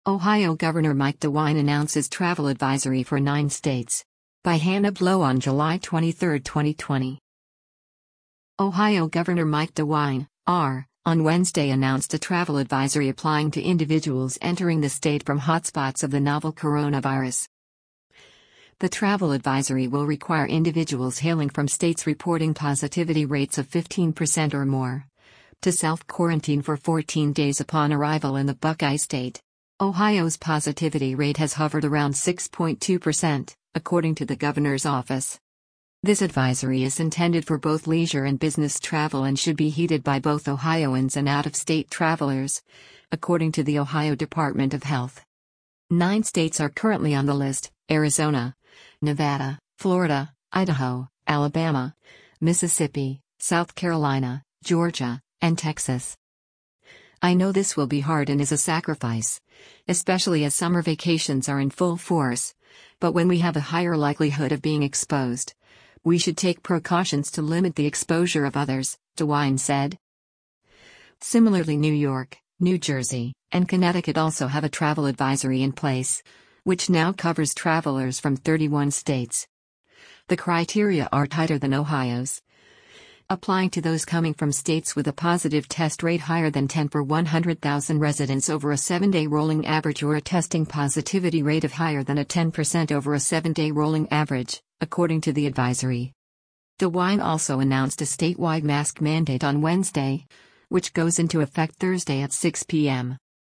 Ohio Governor Mike DeWine announces travel advisory for 9 states. By Hannah Blow on July 23, 2020. Ohio Governor Mike DeWine, R., on Wednesday announced a travel advisory applying to individuals entering the state from hotspots of the novel coronavirus. The travel advisory will require individuals hailing from states reporting positivity rates of 15% or more to self-quarantine for 14 days upon arrival in the Buckeye State. Ohio's positivity rate has hovered around 6.2%, according to the governor's office. This advisory is intended for both leisure and business travel and should be heeded by both Ohioans and out-of-state travelers, according to the Ohio Department of Health. 9 states are currently on the list: Arizona, Nevada, Florida, Idaho, Alabama, Mississippi, South Carolina, Georgia, and Texas. I know this will be hard and is a sacrifice, especially as summer vacations are in full force, but when we have a higher likelihood of being exposed, we should take precautions to limit the exposure of others, DeWine said. Similarly, New York, New Jersey, and Connecticut also have a travel advisory in place, which now covers travelers from 31 states. The criteria are tighter than Ohio's, applying to those coming from states with a positive test rate higher than 10 per 100,000 residents over a 7-day rolling average, or a testing positivity rate of higher than a 10% over a 7-day rolling average, according to the advisory. DeWine also announced a statewide mask mandate on Wednesday, which goes into effect Thursday at 6 p.m.